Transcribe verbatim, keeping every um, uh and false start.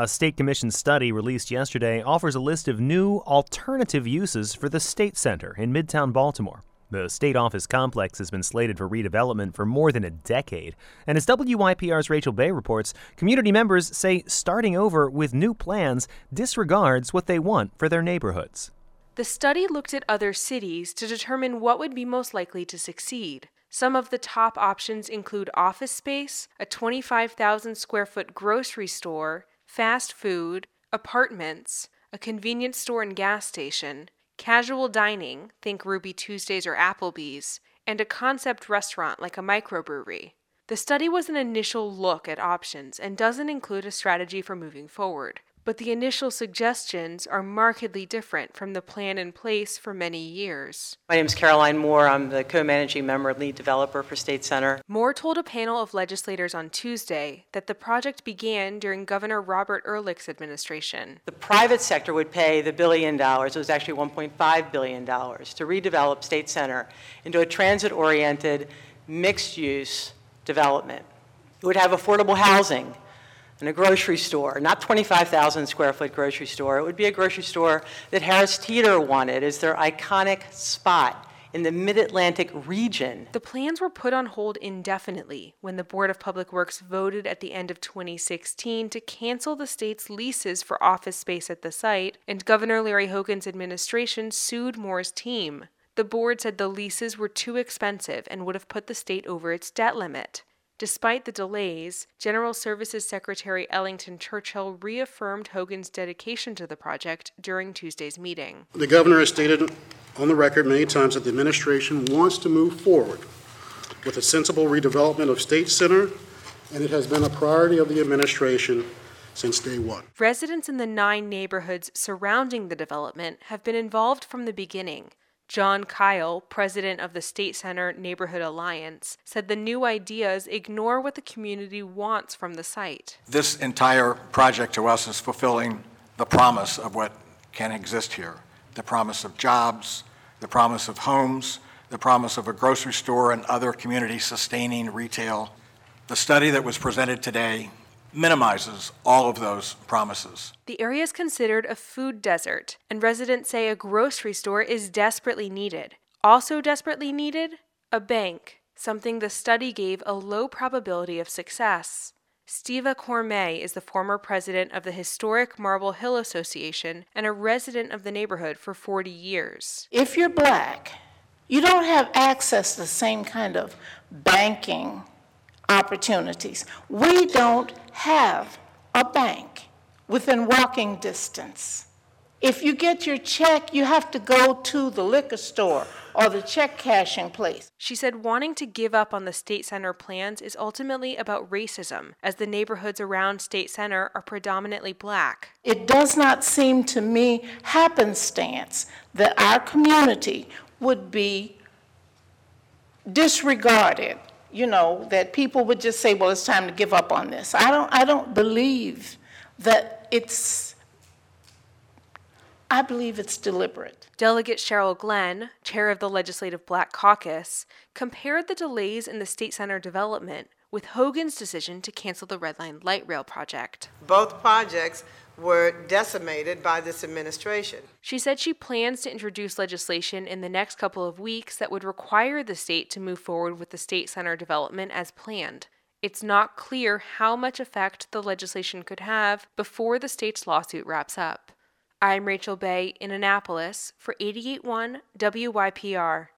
A state commission study released yesterday offers a list of new alternative uses for the State Center in Midtown Baltimore. The state office complex has been slated for redevelopment for more than a decade. And as W Y P R's Rachel Bay reports, community members say starting over with new plans disregards what they want for their neighborhoods. The study looked at other cities to determine what would be most likely to succeed. Some of the top options include office space, a twenty-five thousand square foot grocery store, fast food, apartments, a convenience store and gas station, casual dining, think Ruby Tuesdays or Applebee's, and a concept restaurant like a microbrewery. The study was an initial look at options and doesn't include a strategy for moving forward, but the initial suggestions are markedly different from the plan in place for many years. My name is Caroline Moore. I'm the co-managing member and lead developer for State Center. Moore told a panel of legislators on Tuesday that the project began during Governor Robert Ehrlich's administration. The private sector would pay the billion dollars, it was actually one point five billion dollars, to redevelop State Center into a transit-oriented, mixed-use development. It would have affordable housing and a grocery store, not twenty-five thousand square foot grocery store. It would be a grocery store that Harris Teeter wanted as their iconic spot in the Mid-Atlantic region. The plans were put on hold indefinitely when the Board of Public Works voted at the end of twenty sixteen to cancel the state's leases for office space at the site, and Governor Larry Hogan's administration sued Moore's team. The board said the leases were too expensive and would have put the state over its debt limit. Despite the delays, General Services Secretary Ellington Churchill reaffirmed Hogan's dedication to the project during Tuesday's meeting. The governor has stated on the record many times that the administration wants to move forward with a sensible redevelopment of State Center, and it has been a priority of the administration since day one. Residents in the nine neighborhoods surrounding the development have been involved from the beginning. John Kyle, president of the State Center Neighborhood Alliance, said the new ideas ignore what the community wants from the site. This entire project to us is fulfilling the promise of what can exist here. The promise of jobs, the promise of homes, the promise of a grocery store and other community-sustaining retail. The study that was presented today minimizes all of those promises. The area is considered a food desert, and residents say a grocery store is desperately needed. Also desperately needed, a bank, something the study gave a low probability of success. Steva Cormay is the former president of the historic Marble Hill Association and a resident of the neighborhood for forty years. If you're black, you don't have access to the same kind of banking opportunities. We don't have a bank within walking distance. If you get your check, you have to go to the liquor store or the check cashing place. She said wanting to give up on the State Center plans is ultimately about racism, as the neighborhoods around State Center are predominantly black. It does not seem to me happenstance that our community would be disregarded. You know, that people would just say, well, it's time to give up on this. I don't, I don't believe that it's, I believe it's deliberate. Delegate Cheryl Glenn, chair of the Legislative Black Caucus, compared the delays in the State Center development with Hogan's decision to cancel the Red Line Light Rail project. Both projects were decimated by this administration. She said she plans to introduce legislation in the next couple of weeks that would require the state to move forward with the State Center development as planned. It's not clear how much effect the legislation could have before the state's lawsuit wraps up. I'm Rachel Bay in Annapolis for eighty-eight point one W Y P R.